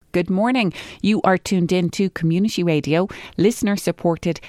Good morning. You are tuned in to Community Radio, listener-supported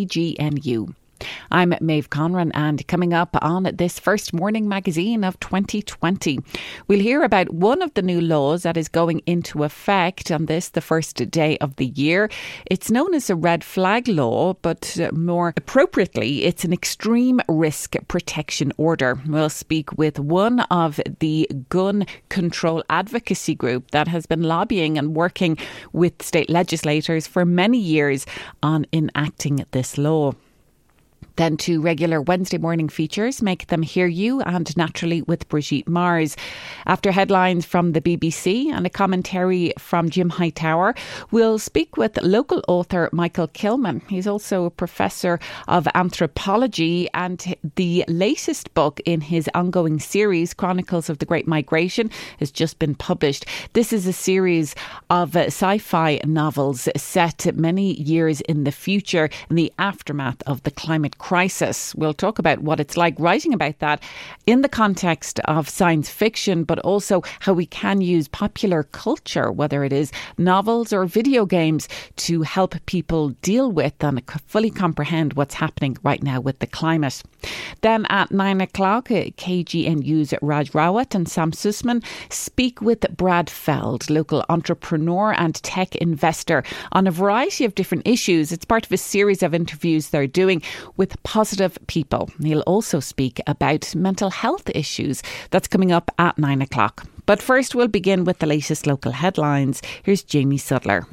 KGNU. I'm Maeve Conran, and coming up on this first morning magazine of 2020, we'll hear about one of the new laws that is going into effect on this, the first day of the year. It's known as a red flag law, but more appropriately, it's an extreme risk protection order. We'll speak with one of the gun control advocacy group that has been lobbying and working with state legislators for many years on enacting this law. Then two regular Wednesday morning features, Make Them Hear You and Naturally with Brigitte Mars. After headlines from the BBC and a commentary from Jim Hightower, we'll speak with local author Michael Kilman. He's also a professor of anthropology, and the latest book in his ongoing series, Chronicles of the Great Migration, has just been published. This is a series of sci-fi novels set many years in the future in the aftermath of the climate crisis. We'll talk about what it's like writing about that in the context of science fiction, but also how we can use popular culture, whether it is novels or video games, to help people deal with and fully comprehend what's happening right now with the climate. Then at 9 o'clock, KGNU's Raj Rawat and Sam Sussman speak with Brad Feld, local entrepreneur and tech investor, on a variety of different issues. It's part of a series of interviews they're doing with positive people. He'll also speak about mental health issues. That's coming up at 9 o'clock. But first, we'll begin with the latest local headlines. Here's Jamie Sudler.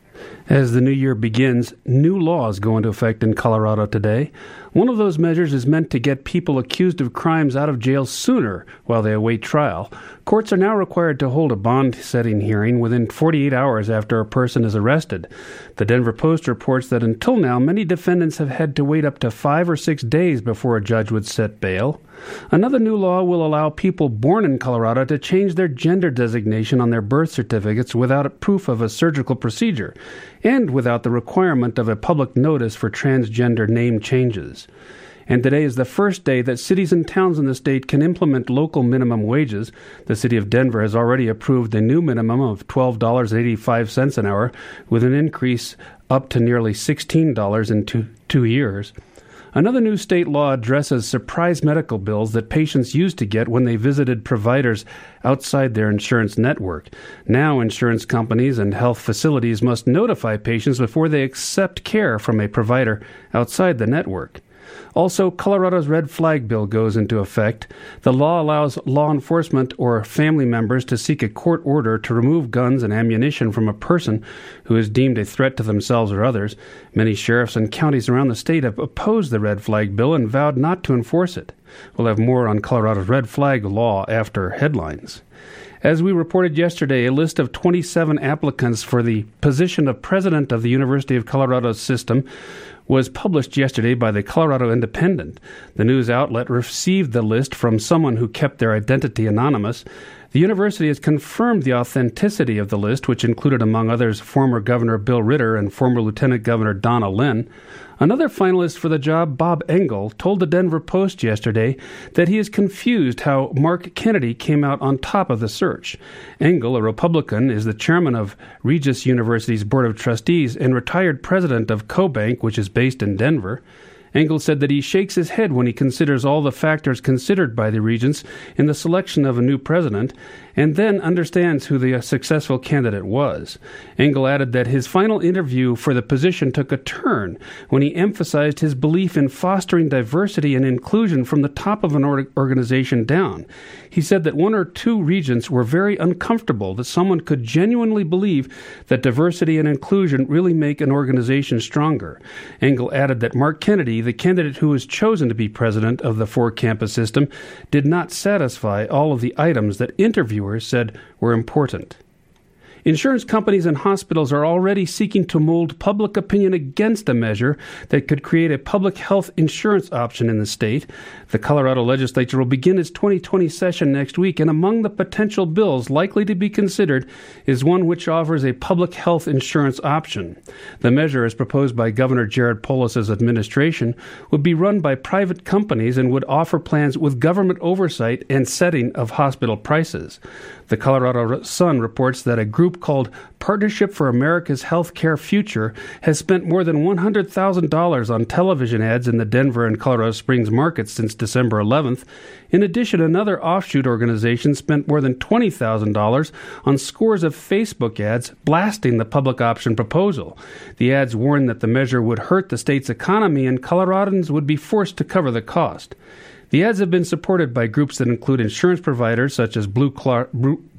As the new year begins, new laws go into effect in Colorado today. One of those measures is meant to get people accused of crimes out of jail sooner while they await trial. Courts are now required to hold a bond-setting hearing within 48 hours after a person is arrested. The Denver Post reports that until now, many defendants have had to wait up to 5 or 6 days before a judge would set bail. Another new law will allow people born in Colorado to change their gender designation on their birth certificates without proof of a surgical procedure and without the requirement of a public notice for transgender name changes. And today is the first day that cities and towns in the state can implement local minimum wages. The city of Denver has already approved a new minimum of $12.85 an hour, with an increase up to nearly $16 in two years. Another new state law addresses surprise medical bills that patients used to get when they visited providers outside their insurance network. Now, insurance companies and health facilities must notify patients before they accept care from a provider outside the network. Also, Colorado's red flag bill goes into effect. The law allows law enforcement or family members to seek a court order to remove guns and ammunition from a person who is deemed a threat to themselves or others. Many sheriffs and counties around the state have opposed the red flag bill and vowed not to enforce it. We'll have more on Colorado's red flag law after headlines. As we reported yesterday, a list of 27 applicants for the position of president of the University of Colorado's system was published yesterday by the Colorado Independent. The news outlet received the list from someone who kept their identity anonymous. The university has confirmed the authenticity of the list, which included, among others, former Governor Bill Ritter and former Lieutenant Governor Donna Lynn. Another finalist for the job, Bob Engel, told the Denver Post yesterday that he is confused how Mark Kennedy came out on top of the search. Engel, a Republican, is the chairman of Regis University's Board of Trustees and retired president of CoBank, which is based in Denver. Engel said that he shakes his head when he considers all the factors considered by the regents in the selection of a new president, and then understands who the successful candidate was. Engel added that his final interview for the position took a turn when he emphasized his belief in fostering diversity and inclusion from the top of an organization down. He said that one or two regents were very uncomfortable that someone could genuinely believe that diversity and inclusion really make an organization stronger. Engel added that Mark Kennedy, the candidate who was chosen to be president of the four-campus system, did not satisfy all of the items that interviewers said were important. Insurance companies and hospitals are already seeking to mold public opinion against a measure that could create a public health insurance option in the state. The Colorado legislature will begin its 2020 session next week, and among the potential bills likely to be considered is one which offers a public health insurance option. The measure, as proposed by Governor Jared Polis's administration, would be run by private companies and would offer plans with government oversight and setting of hospital prices. The Colorado Sun reports that a group group called Partnership for America's Healthcare Future has spent more than $100,000 on television ads in the Denver and Colorado Springs markets since December 11th. In addition, another offshoot organization spent more than $20,000 on scores of Facebook ads blasting the public option proposal. The ads warned that the measure would hurt the state's economy and Coloradans would be forced to cover the cost. The ads have been supported by groups that include insurance providers such as Blue Cross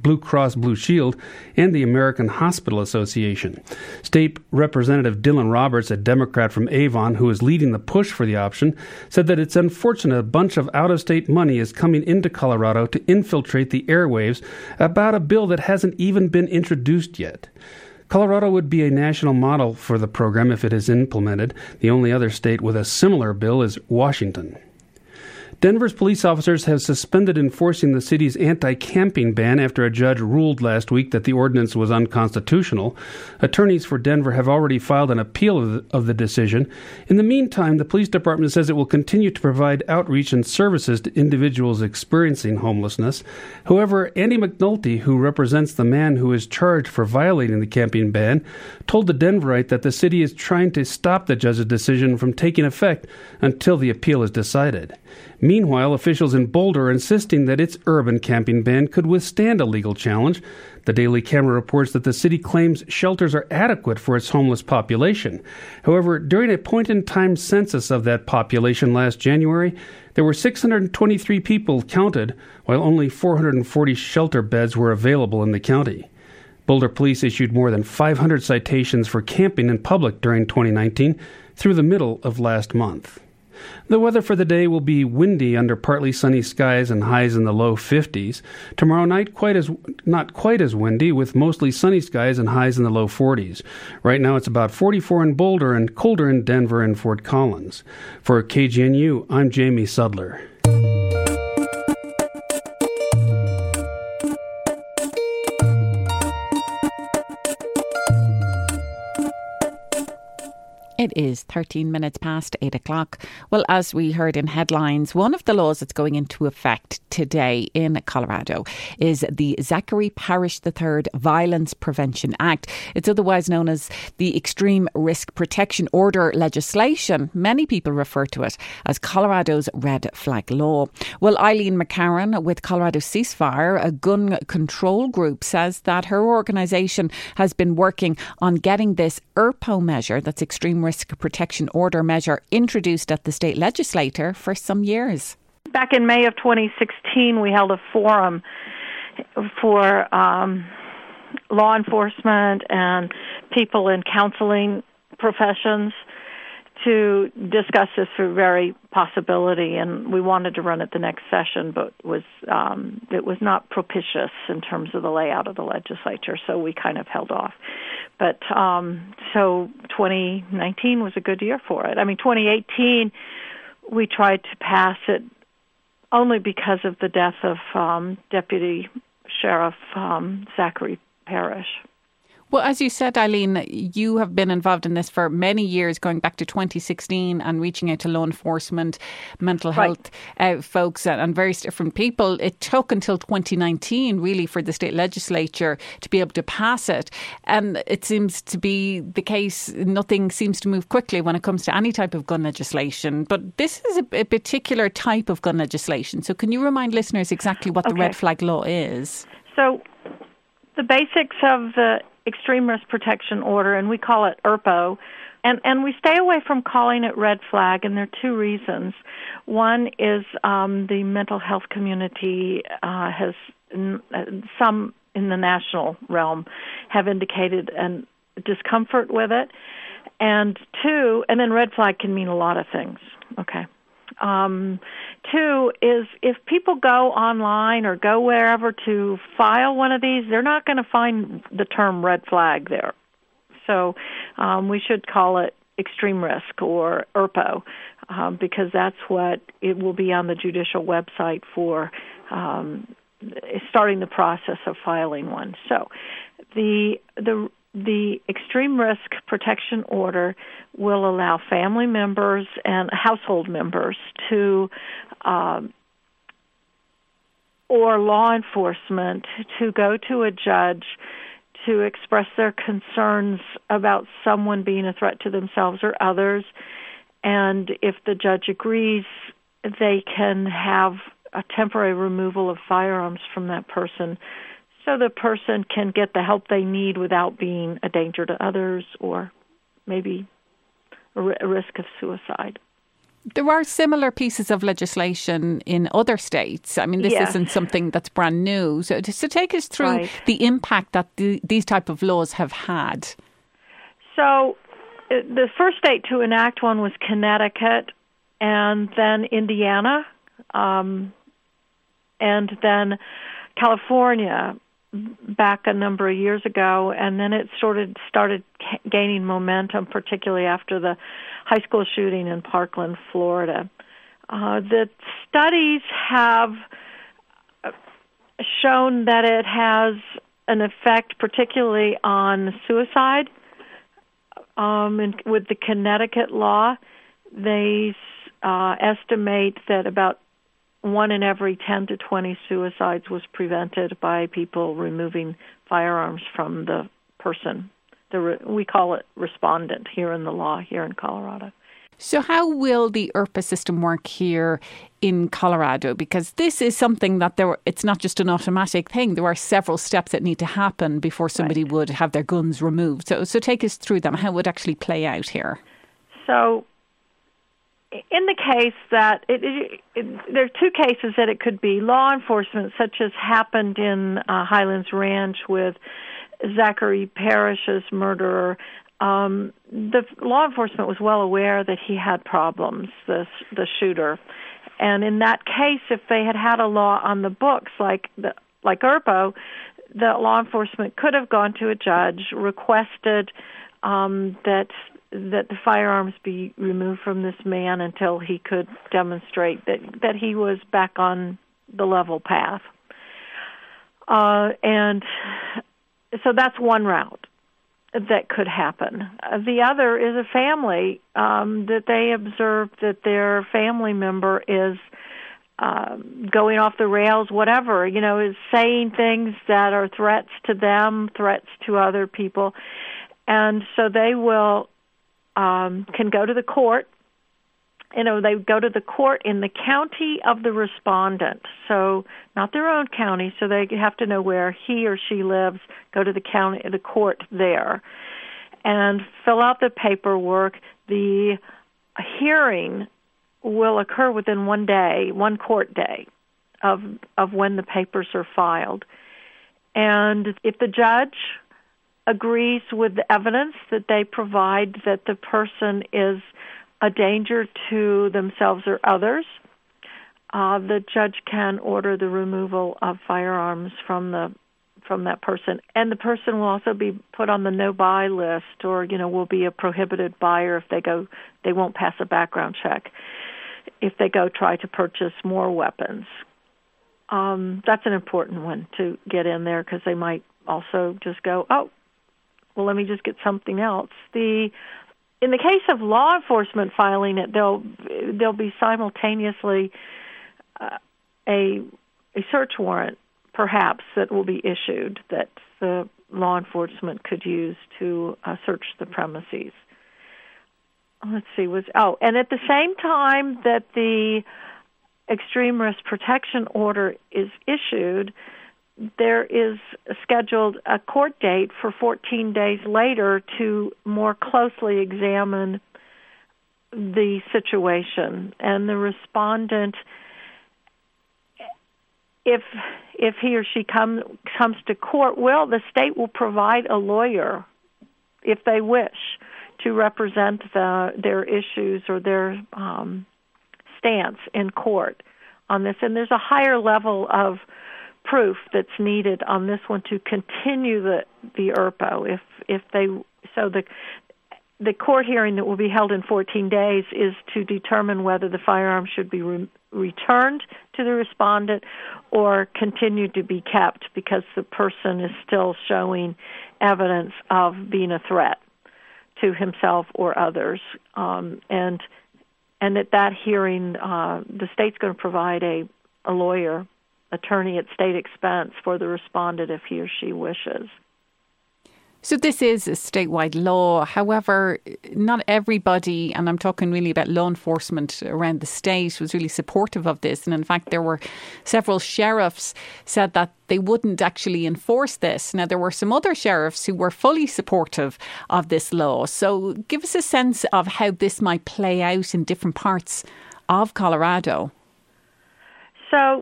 Blue Shield and the American Hospital Association. State Representative Dylan Roberts, a Democrat from Avon who is leading the push for the option, said that it's unfortunate a bunch of out-of-state money is coming into Colorado to infiltrate the airwaves about a bill that hasn't even been introduced yet. Colorado would be a national model for the program if it is implemented. The only other state with a similar bill is Washington. Denver's police officers have suspended enforcing the city's anti-camping ban after a judge ruled last week that the ordinance was unconstitutional. Attorneys for Denver have already filed an appeal of the decision. In the meantime, the police department says it will continue to provide outreach and services to individuals experiencing homelessness. However, Andy McNulty, who represents the man who is charged for violating the camping ban, told the Denverite that the city is trying to stop the judge's decision from taking effect until the appeal is decided. Meanwhile, officials in Boulder are insisting that its urban camping ban could withstand a legal challenge. The Daily Camera reports that the city claims shelters are adequate for its homeless population. However, during a point-in-time census of that population last January, there were 623 people counted, while only 440 shelter beds were available in the county. Boulder police issued more than 500 citations for camping in public during 2019 through the middle of last month. The weather for the day will be windy under partly sunny skies and highs in the low 50s. Tomorrow night, not quite as windy, with mostly sunny skies and highs in the low 40s. Right now, it's about 44 in Boulder and colder in Denver and Fort Collins. For KGNU, I'm Jamie Sudler. It is 13 minutes past 8 o'clock. Well, as we heard in headlines, one of the laws that's going into effect today in Colorado is the Zachary Parrish III Violence Prevention Act. It's otherwise known as the Extreme Risk Protection Order legislation. Many people refer to it as Colorado's red flag law. Well, Eileen McCarran with Colorado Ceasefire, a gun control group, says that her organisation has been working on getting this ERPO measure, that's Extreme Risk Protection Order measure, introduced at the state legislature for some years. Back in May of 2016, we held a forum for law enforcement and people in counseling professions to discuss this very possibility, and we wanted to run it the next session, but it was not propitious in terms of the layout of the legislature, so we kind of held off. But so 2019 was a good year for it. I mean, 2018 we tried to pass it only because of the death of Deputy Sheriff Zachary Parrish. Well, as you said, Eileen, you have been involved in this for many years, going back to 2016 and reaching out to law enforcement, mental health folks and various different people. It took until 2019, really, for the state legislature to be able to pass it. And it seems to be the case, nothing seems to move quickly when it comes to any type of gun legislation. But this is a particular type of gun legislation. So can you remind listeners exactly what the red flag law is? So the basics of the Extreme Risk Protection Order, and we call it ERPO, and we stay away from calling it red flag, and there are two reasons. One is the mental health community has, some in the national realm, have indicated an discomfort with it, and two, and then red flag can mean a lot of things, okay? Two is if people go online or go wherever to file one of these, they're not going to find the term red flag there. So we should call it extreme risk or ERPO because that's what it will be on the judicial website for starting the process of filing one. So the Extreme Risk Protection Order will allow family members and household members to, or law enforcement, to go to a judge to express their concerns about someone being a threat to themselves or others. And if the judge agrees, they can have a temporary removal of firearms from that person so the person can get the help they need without being a danger to others or maybe a risk of suicide. There are similar pieces of legislation in other states. I mean, this isn't something that's brand new. So take us through the impact that these type of laws have had. So the first state to enact one was Connecticut, and then Indiana, and then California back a number of years ago, and then it started gaining momentum, particularly after the high school shooting in Parkland, Florida. The studies have shown that it has an effect particularly on suicide. And with the Connecticut law, they estimate that about 1 in every 10 to 20 suicides was prevented by people removing firearms from the person. We call it respondent here in the law, here in Colorado. So how will the IRPA system work here in Colorado? Because this is something that it's not just an automatic thing. There are several steps that need to happen before somebody would have their guns removed. So take us through them, how it would actually play out here. So in the case that there are two cases that it could be law enforcement, such as happened in Highlands Ranch with Zachary Parrish's murderer. The law enforcement was well aware that he had problems, the shooter, and in that case, if they had had a law on the books like IRPA, the law enforcement could have gone to a judge, requested that the firearms be removed from this man until he could demonstrate that he was back on the level path. And so that's one route that could happen. The other is a family that they observe that their family member is going off the rails, whatever, is saying things that are threats to them, threats to other people. And so they will can go to the court. They go to the court in the county of the respondent, so not their own county, so they have to know where he or she lives, go to the court there, and fill out the paperwork. The hearing will occur within 1 day, one court day, of when the papers are filed. And if the judge agrees with the evidence that they provide that the person is a danger to themselves or others, the judge can order the removal of firearms from that person. And the person will also be put on the no-buy list, or, will be a prohibited buyer if they won't pass a background check if they go try to purchase more weapons. That's an important one to get in there, because they might also just go, oh, well, let me just get something else. In the case of law enforcement filing it, there'll be simultaneously a search warrant, perhaps, that will be issued that the law enforcement could use to search the premises. Let's see. And at the same time that the extreme risk protection order is issued, there is scheduled a court date for 14 days later to more closely examine the situation. And the respondent, if he or she comes to court, the state will provide a lawyer, if they wish, to represent their issues or their stance in court on this. And there's a higher level of proof that's needed on this one to continue the IRPA. The court hearing that will be held in 14 days is to determine whether the firearm should be returned to the respondent or continue to be kept because the person is still showing evidence of being a threat to himself or others. And at that hearing, the state's going to provide a lawyer, attorney at state expense for the respondent if he or she wishes. So this is a statewide law. However, not everybody, and I'm talking really about law enforcement around the state, was really supportive of this. And in fact, there were several sheriffs said that they wouldn't actually enforce this. Now, there were some other sheriffs who were fully supportive of this law. So give us a sense of how this might play out in different parts of Colorado. So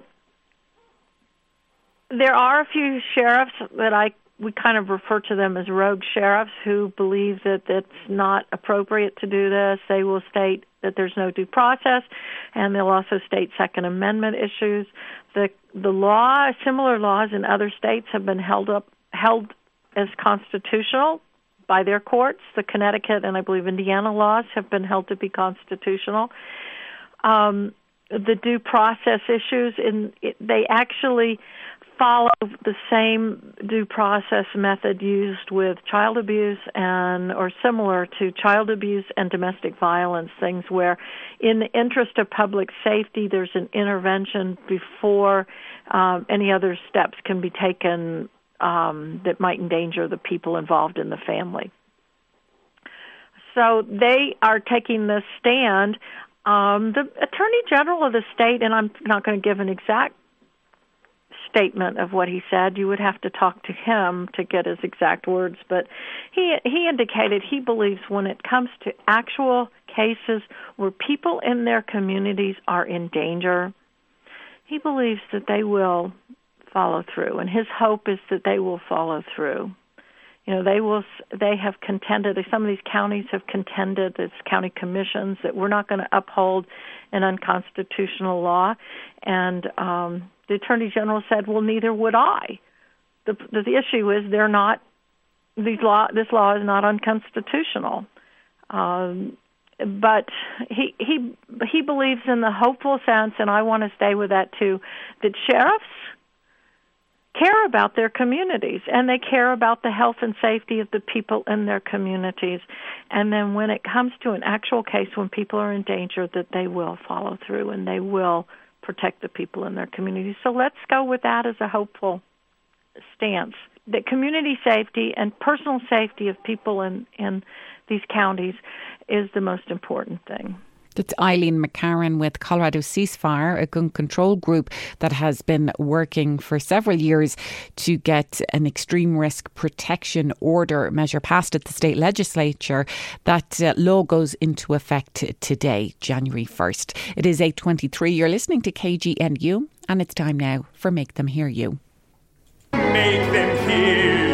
there are a few sheriffs that we kind of refer to them as rogue sheriffs who believe that it's not appropriate to do this. They will state that there's no due process, and they'll also state Second Amendment issues. The law, similar laws in other states have been held as constitutional by their courts. The Connecticut and I believe Indiana laws have been held to be constitutional. The due process issues, they actually follow the same due process method used with child abuse or similar to child abuse and domestic violence, things where in the interest of public safety there's an intervention before any other steps can be taken that might endanger the people involved in the family. So they are taking this stand. The Attorney General of the state, and I'm not going to give an exact statement of what he said. You would have to talk to him to get his exact words, but he indicated he believes when it comes to actual cases where people in their communities are in danger, he believes that they will follow through, and his hope is that they will follow through. You know, they have contended, some of these counties have contended, as county commissions, that we're not going to uphold an unconstitutional law, and the Attorney General said, well, neither would I. The issue is this law is not unconstitutional. But he believes in the hopeful sense, and I want to stay with that too, that sheriffs care about their communities, and they care about the health and safety of the people in their communities. And then when it comes to an actual case when people are in danger, that they will follow through and they will protect the people in their communities. So let's go with that as a hopeful stance, that community safety and personal safety of people in these counties is the most important thing. That's Eileen McCarron with Colorado Ceasefire, a gun control group that has been working for several years to get an extreme risk protection order measure passed at the state legislature. That law goes into effect today, January 1st. It is 8:23. You're listening to KGNU, and it's time now for Make Them Hear You. Make them hear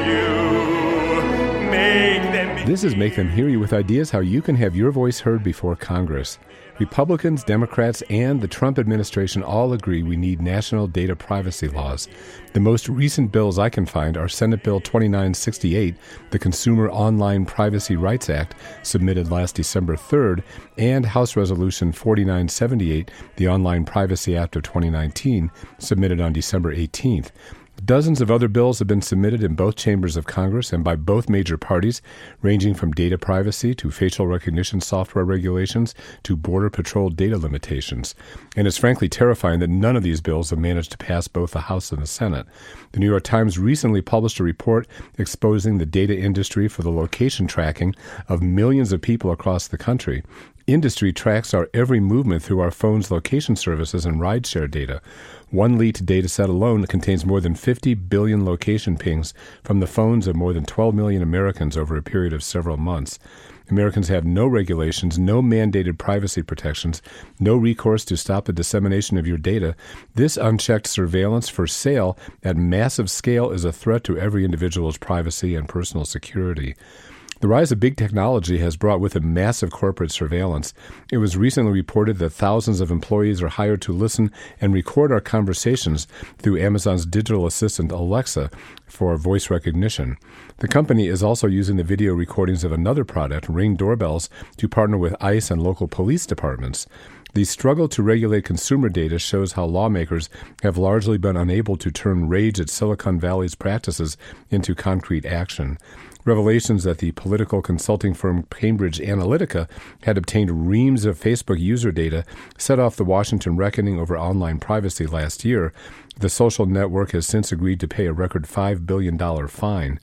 you. Make them. This is Make Them Hear You, with ideas how you can have your voice heard before Congress. Republicans, Democrats, and the Trump administration all agree we need national data privacy laws. The most recent bills I can find are Senate Bill 2968, the Consumer Online Privacy Rights Act, submitted last December 3rd, and House Resolution 4978, the Online Privacy Act of 2019, submitted on December 18th. Dozens of other bills have been submitted in both chambers of Congress and by both major parties, ranging from data privacy to facial recognition software regulations to Border Patrol data limitations. And it's frankly terrifying that none of these bills have managed to pass both the House and the Senate. The New York Times recently published a report exposing the data industry for the location tracking of millions of people across the country. Industry tracks our every movement through our phone's location services and rideshare data. One leaked data set alone contains more than 50 billion location pings from the phones of more than 12 million Americans over a period of several months. Americans have no regulations, no mandated privacy protections, no recourse to stop the dissemination of your data. This unchecked surveillance for sale at massive scale is a threat to every individual's privacy and personal security. The rise of big technology has brought with it massive corporate surveillance. It was recently reported that thousands of employees are hired to listen and record our conversations through Amazon's digital assistant Alexa for voice recognition. The company is also using the video recordings of another product, Ring doorbells, to partner with ICE and local police departments. The struggle to regulate consumer data shows how lawmakers have largely been unable to turn rage at Silicon Valley's practices into concrete action. Revelations that the political consulting firm Cambridge Analytica had obtained reams of Facebook user data set off the Washington reckoning over online privacy last year. The social network has since agreed to pay a record $5 billion fine.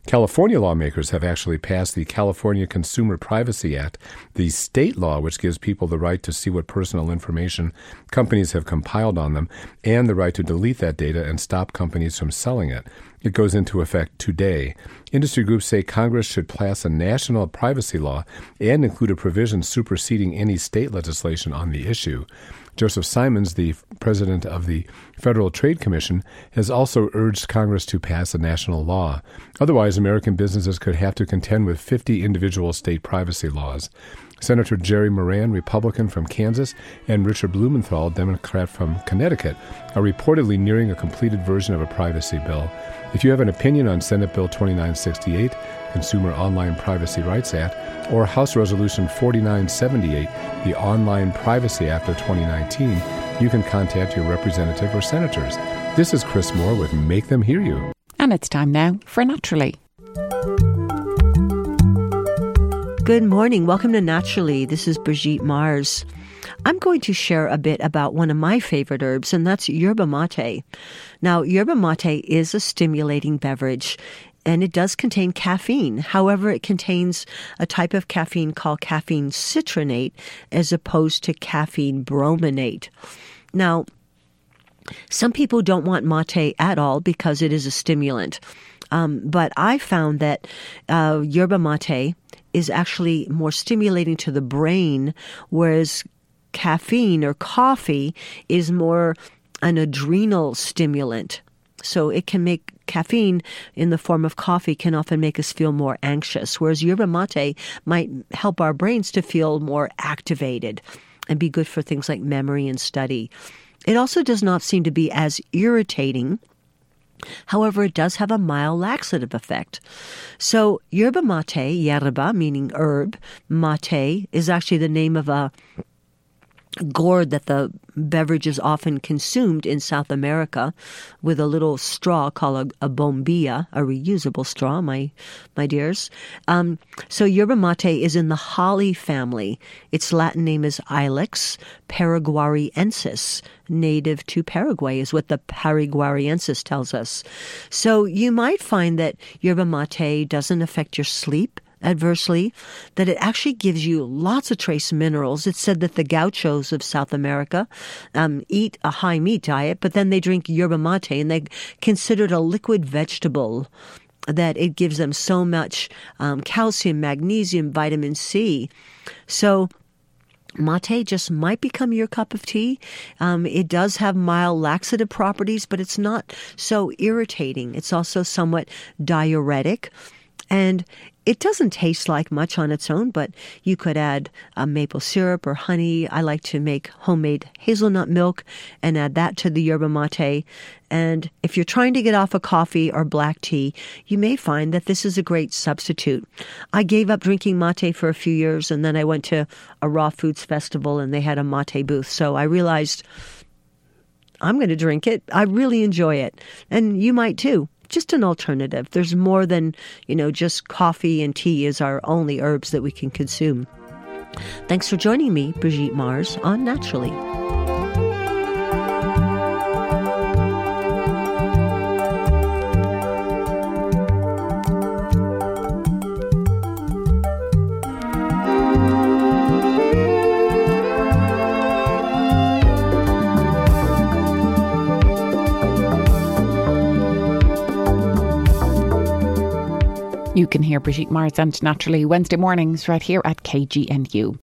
California lawmakers have actually passed the California Consumer Privacy Act, the state law which gives people the right to see what personal information companies have compiled on them and the right to delete that data and stop companies from selling it. It goes into effect today. Industry groups say Congress should pass a national privacy law and include a provision superseding any state legislation on the issue. Joseph Simons, the president of the Federal Trade Commission, has also urged Congress to pass a national law. Otherwise, American businesses could have to contend with 50 individual state privacy laws. Senator Jerry Moran, Republican from Kansas, and Richard Blumenthal, Democrat from Connecticut, are reportedly nearing a completed version of a privacy bill. If you have an opinion on Senate Bill 2968, Consumer Online Privacy Rights Act, or House Resolution 4978, the Online Privacy Act of 2019, you can contact your representative or senators. This is Chris Moore with Make Them Hear You. And it's time now for Naturally. Good morning. Welcome to Naturally. This is Brigitte Mars. I'm going to share a bit about one of my favorite herbs, and that's yerba mate. Now, yerba mate is a stimulating beverage, and it does contain caffeine. However, it contains a type of caffeine called caffeine citronate as opposed to caffeine brominate. Now, some people don't want mate at all because it is a stimulant. But I found that yerba mate is actually more stimulating to the brain, whereas caffeine or coffee is more an adrenal stimulant. So it can make caffeine in the form of coffee can often make us feel more anxious, whereas yerba mate might help our brains to feel more activated and be good for things like memory and study. It also does not seem to be as irritating. However, it does have a mild laxative effect. So yerba mate, yerba meaning herb, mate is actually the name of a gourd that the beverage is often consumed in South America with a little straw called a bombilla, a reusable straw, my dears. So yerba mate is in the holly family. Its Latin name is Ilex paraguariensis. Native to Paraguay is what the Paraguariensis tells us. So you might find that yerba mate doesn't affect your sleep adversely, that it actually gives you lots of trace minerals. It's said that the gauchos of South America eat a high meat diet, but then they drink yerba mate and they consider it a liquid vegetable, that it gives them so much calcium, magnesium, vitamin C. So mate just might become your cup of tea. It does have mild laxative properties, but it's not so irritating. It's also somewhat diuretic. And it doesn't taste like much on its own, but you could add maple syrup or honey. I like to make homemade hazelnut milk and add that to the yerba mate. And if you're trying to get off of coffee or black tea, you may find that this is a great substitute. I gave up drinking mate for a few years, and then I went to a raw foods festival and they had a mate booth. So I realized I'm going to drink it. I really enjoy it. And you might too. Just an alternative. There's more than, just coffee and tea is our only herbs that we can consume. Thanks for joining me, Brigitte Mars, on Naturally. You can hear Brigitte Mars and Naturally Wednesday mornings right here at KGNU.